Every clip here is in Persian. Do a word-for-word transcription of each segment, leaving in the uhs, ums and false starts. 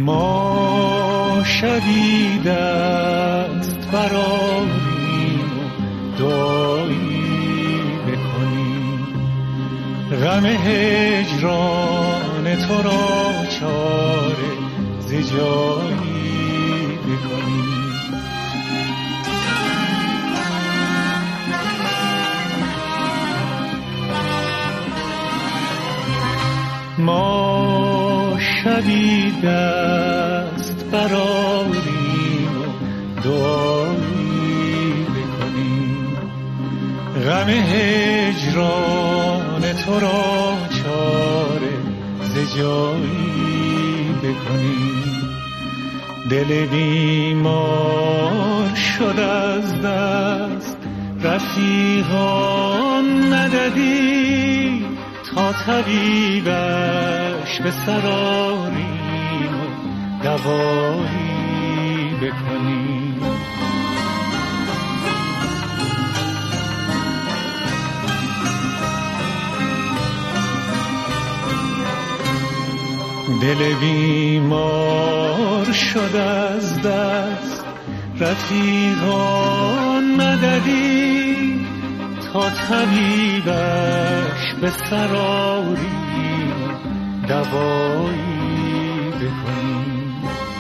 ما شبی دست برآریم و دعایی بکنیم، غم هجران تو را چاره ز جایی بکنیم. ما شبی دست برآریم و دعایی بکنیم، غم هجران تو را چاره ز جایی بکنیم. دل بیمار شد از دست رفیقان ندادی، تا طبیبش به سر آریم و دوایی بکنیم. دل بیمار شد از دست رفیقان مددی، تا طبیبش به سر آریم و دوایی بکنیم.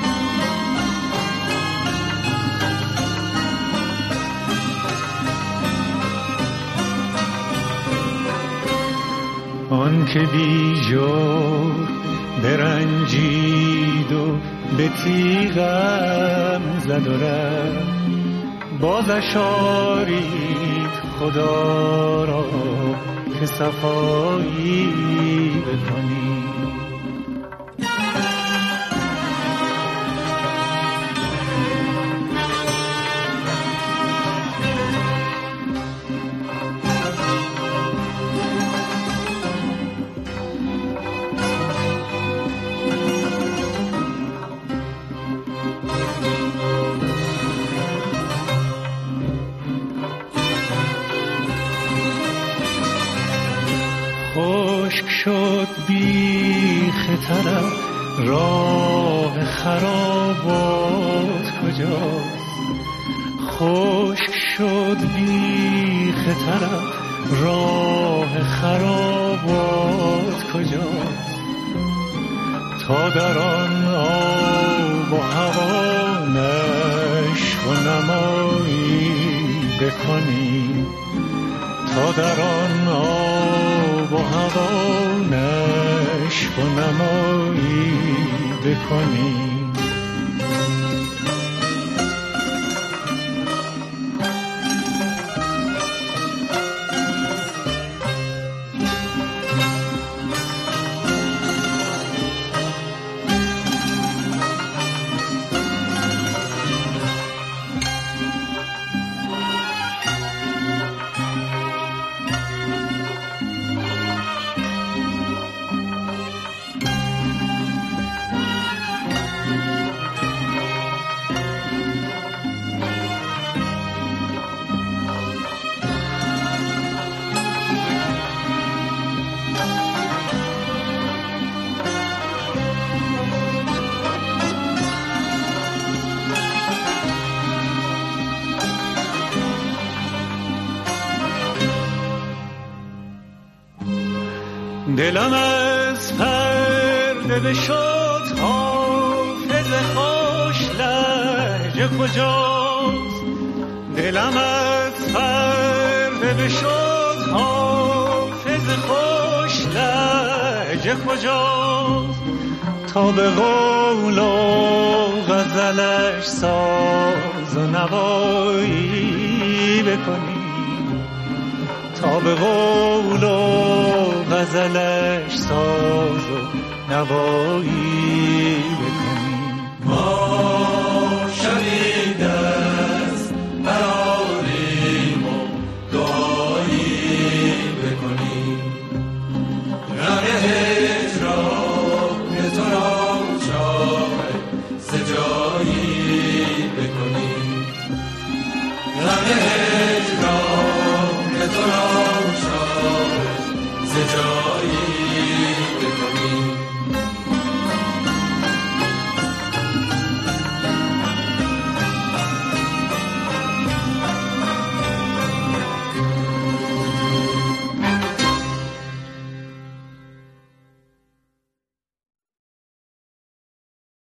آن که بی جور برنجید و به تیغم زد و رفت، بازش آرید خدا را که صفایی بکنید. خشک شد بیخ طرف راه خرابات کجاست، خشک شد بیخ طرف راه خرابات کجاست، تا در آن آب و هوا نشو و نمایی بکنیم، تا در آن آب و هوا نشو و نمایی بکنیم. دلم از پرده بشد، حافظ خوش لهجه کجاست، دلم از پرده بشد، حافظ خوش لهجه کجاست، تا به قول و غزلش ساز و نوایی بکنیم، تا به قول و غزلش ساز و نوایی بکنیم. ما شبی دست برآریم و دعایی بکنیم، غم هجران تو را چاره ز جایی بکنیم، غم هجران تو را چاره ز جایی